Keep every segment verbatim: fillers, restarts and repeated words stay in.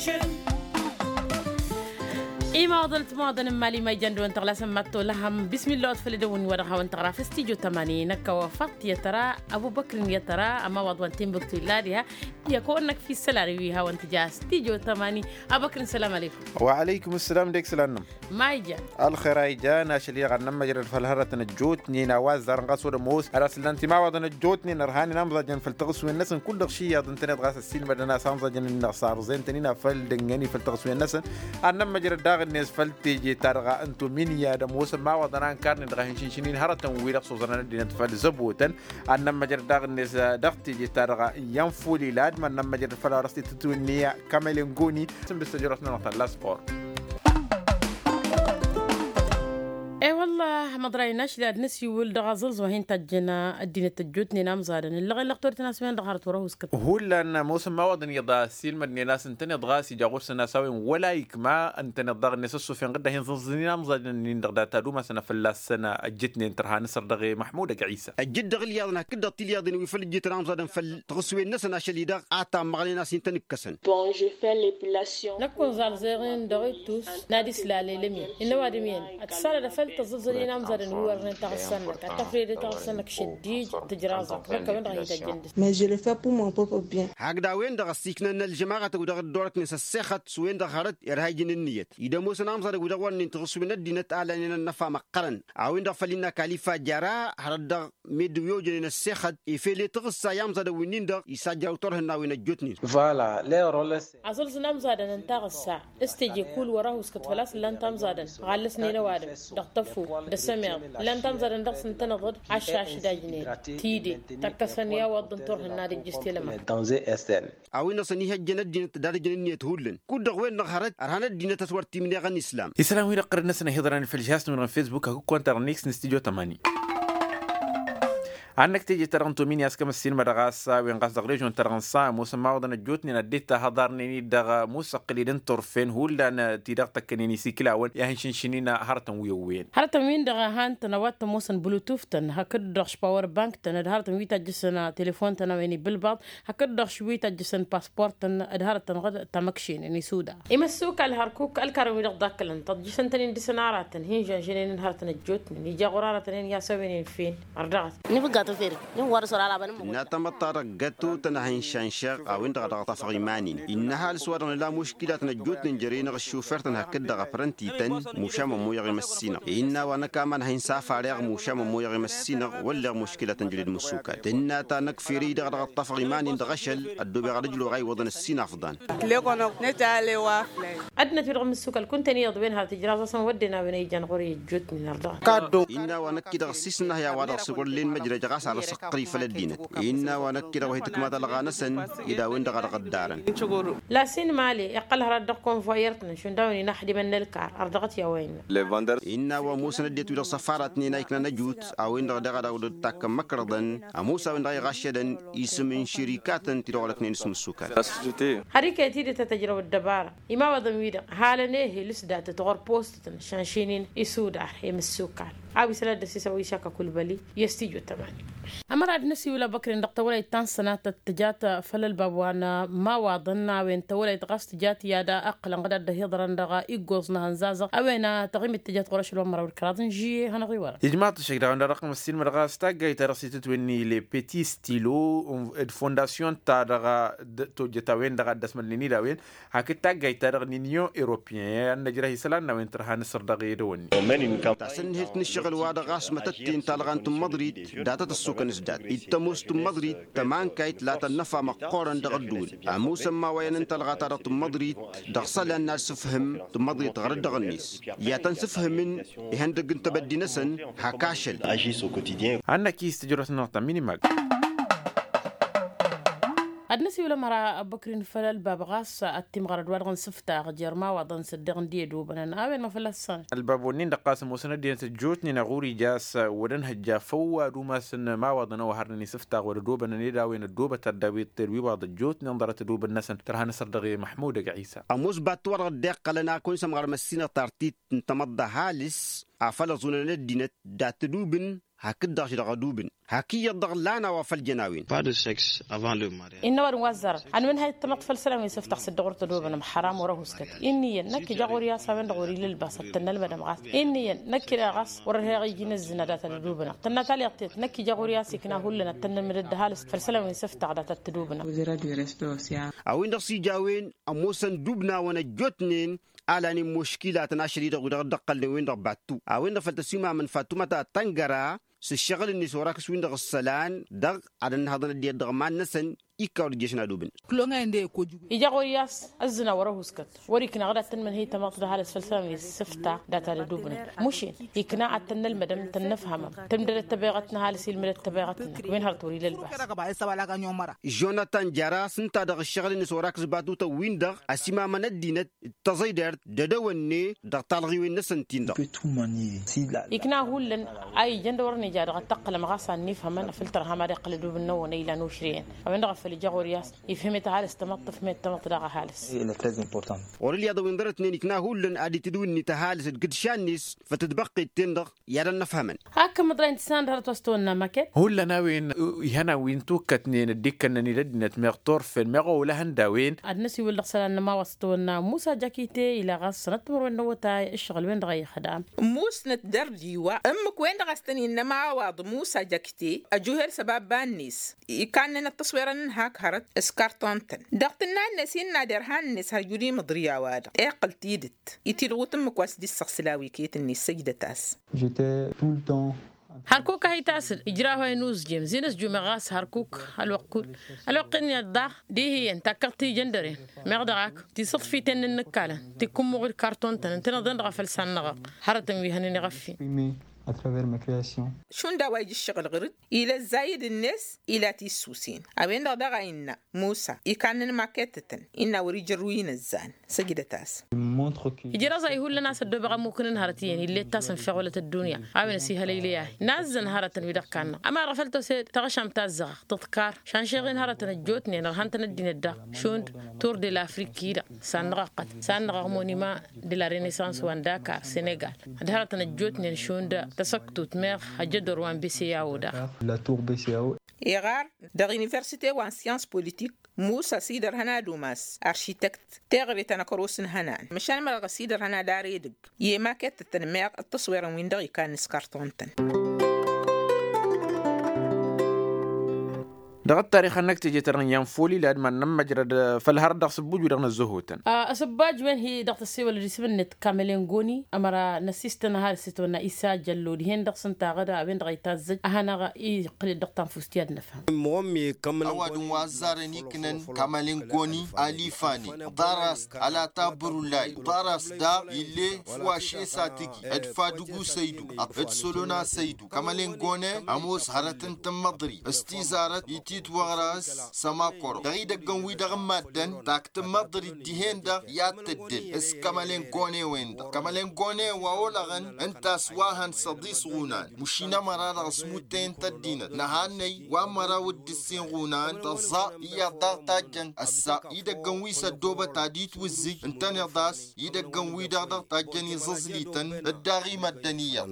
إما ضلت ماضن مالي ما يجندو أنت غلا سمعتو لهم بسم الله أطفال دون ورها وأنت غرا في استيجو تمانين كوافت يا ترى أبو بكر يا ترى أما وضوان تنبكتو لاديها يكونك في السلاري ويها وأنت جا استيجو تمانين أبو بكر السلام عليكم. وعليكم السلام ديك سلام ما يجا الخير يجا ناشلي غنم مجرى الفلهرة نجوتني نواز زرنقص ودموس أرسل أنت ما وضن نجوتني نرهاني نمضجن في التغسو الناس كل شيء أظن تنت غاس السين بدنا سامضجن النصار زين تنينا فل دنجني في التغسو الناس أنا مجرى داغ الناس فلتيجي ترغى أنتو من يا دموس ما وضنان كارن دغهن شنشنين هرتن ويرق صوزنا دينا تفل زبوتن أنا مجرى داغ الناس دغتيجي ترغى ينفولي لاد من نم مجرى فلارستي تتونيا كامل نقوني سم بستجرتنا نقطة لاسبور. اي والله ما دريناش لا نسي ولد غازلز وهين تجنا الدين التجوتني نام زادن اللي اللي اخترت ناس وين ظهرت وراه وسكت هو لان موسم ما وضن يضا سيل مدني ناس انتني ضغاسي جاغوس ناساوي ولا يكما انتني ضغ نسسو فين قد هين زنزني نام زادن نين تادو مثلا في السنه اجتني انترها نصر دغي محمود عيسى الجد غلياضنا كدا تلياضن ويفل جيت نام زادن في تغسوي الناس ناشلي دغ اتا مغلي ناس انتني كسن بون جو في ليبيلاسيون نكون زالزيرين دغيتوس نادي سلالي لمين انه وادمين اتصل دفل تزلزلي نام زادن هو رن تغسلك التفريد تغسلك شديد تجرازك كمان راهي تجند mais je le fais pour mon propre bien. هكذا وين دغ سيكنا الجماعه ودغ دورك نس السخت سوين دغرت يرهاجن النيت اذا موسى نام زاد ودغ ون تغسو من الدينت اعلن النفا مقرن او دغ فلينا كاليفا جرا هرد ميدو يوجن السخت يفلي تغسا يام زاد وين دغ يسجل تورهنا وين جوتني فوالا لي رولس اصل نام زاد انت غسا استجي كل وراه وسكت فلاس لان تام زاد غلسني لوادم دغطفو دسمع لان تام زاد دغ سنتنضد عشاش داجني تيدي تكسن يا وضن تورهنا دي جستلما دانزي استن او نصني هجن الدين دارجن النيت هولن كود وين نخرج ارهنا الدين تسورتي من غن الاسلام السلام وين قرنا سنه هضران في الجهاز من فيسبوك كنت رنيكس نستديو ثمانية عنك تيجي ترنتو مين ياسكم السين مدغاسا وين قاس دغريجون ترنسا موسى ما ودنا جوتني نديت هضرني دغ موسى قليدن تورفين هولان تيدغ تكنيني سيكلاون يا هنشنشنينا هرتن ويوين هرتن وين دغ هان تنوات موسى بلوتوث تن هكد دغش باور بانك تن هرتن ويتا جسنا تليفون تن ويني بالبعض هكد دغش ويتا جسن باسبورت تن هرتن غد تمكشين اني سودا يمسوك الهركوك الكروي دغ داكلن تجسن تن دسنارات هين جنين هرتن جوتني نيجا غرارة يا سوينين فين اردغت تفير نور سورة على بنم نتمطر جتو تنهين شانشق أو إنت قد طفق مانين إنها السوار لا مشكلة نجوت نجرين الشوفر تنهكد غفرنتي تن مشام مو يغي مسينا إن وانا كمان هين سافر مشام مو يغي مسينا ولا مشكلة تنجلد مسوكة إن تنكفيري دغ طفق مانين دغشل الدوب رجل غي وضن السين أفضل ليكونو نتعلي وافل أدنى في رغم السوكة كنت نيض بينها تجراز أصلا ودنا بنيجان غوري جوتني نرضى كادو إن وانا كده غسيسنا يا وادر سقول لين مجرى على سقري فلدينة إن ونكر وهي تكمات الغانسن إذا وين دغر قدارن لا سين مالي يقلها ردقكم فايرتنا شون داوني نحدي من الكار أرضغت يا وين إن وموسى نديت ولا سفارتني نايكنا نجوت أو إن دغر دغر تاك مكردن موسى وين دغر غشدن اسم شركات تدولك نسم السكر حركة تيجي تتجرب الدبارة إما وضم ويدا حالناه لسه تغر بوست شانشينين يسودا يمسوكال عاوي سلاد سيسوي شاكا كل بالي يستيجو تمام أمر عاد نسي ولا بكر إن ولا يتان سنة تجات فلل بابوانا ما وضنا وين ولا يتغاس تجات يادا أقل قدر ده يضرن دغا إيجوزنا هنزازا أوينا تغيم التجات ورش الومر والكرادن جي هنغي ورا يا جماعة الشيخ عند رقم السين مرغاس تاجي ترسي تتوني لي بيتي ستيلو الفونداسيون تاغا توجتا وين دغا دسملني دا وين هاك تاجي تاغ نينيو إوروبيان نجرا يسلان وين ترها نصر دغي دوني تحسن هيت نشغل وادا غاس متتين تالغان تم مدريد داتا السوق نزداد إتموس تم مدريد تمان كايت لا تنفع مقارن دغدول أموس ما وين انت لغاتار تم مدريد دغسل الناس فهم تم مدريد غرد دغنيس يا تنسفهم من يهندق انت بدي نسن هكاشل عندنا كيس تجربة نقطة مينيمال النسي ولا مرة بكرين فلل بابغاس التيم غرد ورغن سفتا غجر ما وضن صدقن ديدو بنان آوين ما فلسان البابونين دقاسم وسنة دينا تجوتني نغوري جاس ودن هجا فوا دوما سن ما وضن وهرني سفتا وردو بنان يداوين الدوبة ترداوي تروي وضد جوتني نظرت دوب النسن ترها نصر دغي محمود عيسى أموس باتور الدق لنا كون سمغر مسينا تارتيت تمضى هالس عفل زوننا الدينة دات دوبن هكذا شرق دوبن هكي يضغ لانا وفل جناوين pas de sexe avant le mariage إن ور وزر عن من هاي التمط فلسلام يسفتح سدغور تدوبنا حرام وره سكت إني نك جغور يا سامن غوري للباس تنل مدام غاس إني نك غاس ورها يجين الزنادات تدوبنا تنا تالي قتيت نك جغور يا سكنا هولنا تنل من الدهالس فلسلام يسفتح دات تدوبنا أو إن رصي جاوين أموسن دوبنا ونجوتنين على مشكلة ناشري دغ دقل وين ربعتو أو إن فلتسمع من فاطمة تنجرا سشغل الناس وراك سوين دغ السلان دغ على هذا الدي دغمان نسن يكاور جيشنا دوبن إجا غورياس الزنا وره سكت وريكنا غدا تن من هي تماط ده هالس فلسفة سفتا داتا دوبنا مشي يكنا عتن المدام تنفهم تمدل التباغتنا هالس المدل التباغتنا وين هرتوري للباس جوناتان جارا سنتا دغ الشغل الناس وراك زبادو تو وين دغ اسما من الدينت تزيدر ددوني دغ طالغي وين نسنتين دغ يكنا هولن اي جندورني جا دغ تقل مغاسا نفهم فلتر هما دقل دوبنا ونيلا نوشرين وين الجغورياس يفهم تعال استمط في تمط دغه حالس إلى très important. وريليا دو وندرت نيكنا هولن ادي تدون نتهالس قدشانيس فتتبقي تندغ يا نفهمن هكا مدرين تسان هرت وستونا ماكت هولا ناوين هنا وين توكتنين الدكنني لدنا مغطور في المغو لهن داوين النسي ولا خسلنا ما وستونا موسى جاكيتي الى غاس نتمر انه تاع الشغل وين دغه خدام موس نتدرجي وا امك وين دغستني انما واض موسى جاكيتي اجوهر سبب بانيس كان التصوير هاك هرت اسكارتونتن دقتنا النسين نادر هانس هرجولي مضريا وادا اقل تيدت يتيلوتم مكواس دي السخسلاوي كيت اني سيدة تاس J'étais tout le temps هركوك هي تاسل إجراها نوز جيم زينس جو مغاس هركوك الوقت الوقت إني الضع دي هي أنت كرتي جندري مغدعك تصف في تن النكالة تكون مغير كرتون تن تنظن غفل سنغ هرتم ويهنني غفي à travers ma création. شون دا وايج الشغل غرد إلى زايد الناس إلى تيسوسين أبين دا دا إن موسى يكانن ماكتتن إن وريج روين الزان سجد تاس يجرا زي هو لنا سد بقى ممكن نهارتين اللي تاسن في غلة الدنيا أبين سيها ليلياه نازن هارتن بيدقنا أما رفلتو سيد تغشم تازغ تذكار شان شغين هارتن الجوتني نرهنتن الدين الدا شون تور دي لافريكي دا سانغاقت سانغاق مونيما دي لا رينيسانس وان داكار سنغال هارتن الجوتني شون دا تسكتو تمر حجدر وان بي سي او دا La tour B C A O. إيغار دا يونيفرسيتي وان سيانس بوليتيك موسى سيدر هنا دوماس ارشيتكت تغري تنكروسن هنان مشان ملغا سيدر هنا داريدق يما كت تنمير التصوير وين دغي كان سكارتونتن دغت تاريخ انك تجي ترن ينفولي لاد ما نمجرد فالهر دغ سبوج ودغ نزهوتن ا سباج وين هي دغت السي ولا ديسبنت كاملينغوني امرا نسيستن هار ستونا ايسا جلود هين دغ سنتا غدا بين دغ تازج اهنا اي قل دغتان فستياد نفهم مومي كمل اود وازارني كنن كاملينغوني اليفاني دارس على تابرولاي دارس دا اللي فواشي ساتيكي ادفادغو سيدو ادسولونا سيدو كاملينغوني اموس هرتن تمضري استيزارت تيت وغراس سماكور دغي دغن وي دغ مادن تاكت مدري ديهن دا ياتدل اس كمالين كوني وين كمالين كوني واولغن انت سواهن صديس غونان مشينا مرار اسموتين تدينت نهاني ومرا ودسين غونان تزا يا دغتاجن اسا يدغن وي سدوبه تاديت وزي انت نضاس يدغن وي دغ تاجن ززليتن الداغي مدنيه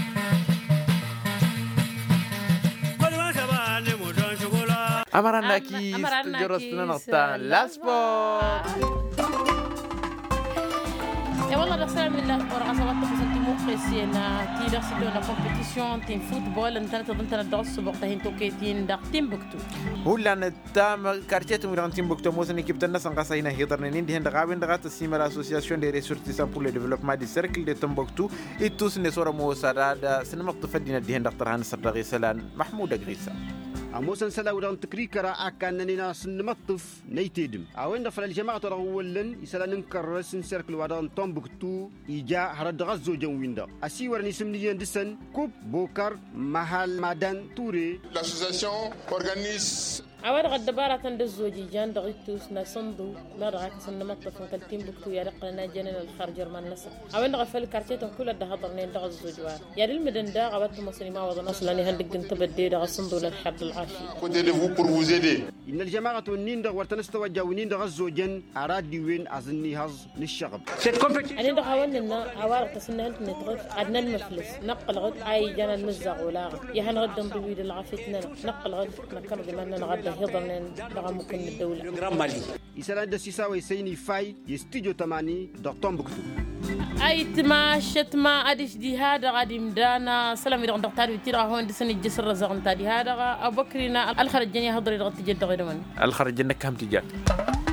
أمرنا كيس تجرسنا نقطان لاسبور يا والله رسالة من الله ورقة صوت تفصل موقسينا تي رسلونا كومبيتيشن تيم فوتبول انت تظن تدرس وقتها توكيتين داق تيمبكتو هولا نتام كارتيت ميران تيمبكتو موسني كيبت الناس انقصينا هيدرنين دي هند غابين دغات السيمر اسوسياسيون دي ريسورتيسان بور لو ديفلوبمون دي سيركل دي تيمبكتو ايتوس نسورا موسا دا سينما تفدينا دي هند دكتور هانس الرغيسلان محمود غريسا أموسن سلا ودان تكريكرا أكان ناس نمطف نيتيدم أوين دفل الجماعة ترولن يسلا ننكرس نسيركل ودان تومبكتو إيجا هرد غزو جنويندا أسي ورني سمني دسن كوب بوكر محل مادان توري. L'association organise عوار غد بارة دزوجي جان دغيتوس نصندو ما دغاك سنمت فنكلتين بكتو يا رقنا جنن الخارج من نصر عوين غفل كارتيتو كل ده هضرنين دغ الزوجوار يا المدن دا غبت مصري ما وضع نص لاني هندق انت بدي دغ صندو للحد العاشي إن الجماعة النيندغ ورتنستوى جاونين دغ الزوجين أراد ديوين أزني هز للشغب أنا دغ عوين عوار تسنهل نتغف عدنا المفلس نقل غد أي جنا المزق ولا يهن غد نضوي للعفتنا نقل غد نكر بمن نغد هضرنين دغ ممكن الدولة إسلام دسيساوي سيني فاي يستيجو تماني دغتون بكتو أي تماشت ما أديش دي هذا غادي مدانا سلام يدغن دغتار بتيرا هون دسني الجسر رزقن تادي هذا أبو بكرنا الخرج جني هضري دغت جد غير من الخرج جنك كم تجات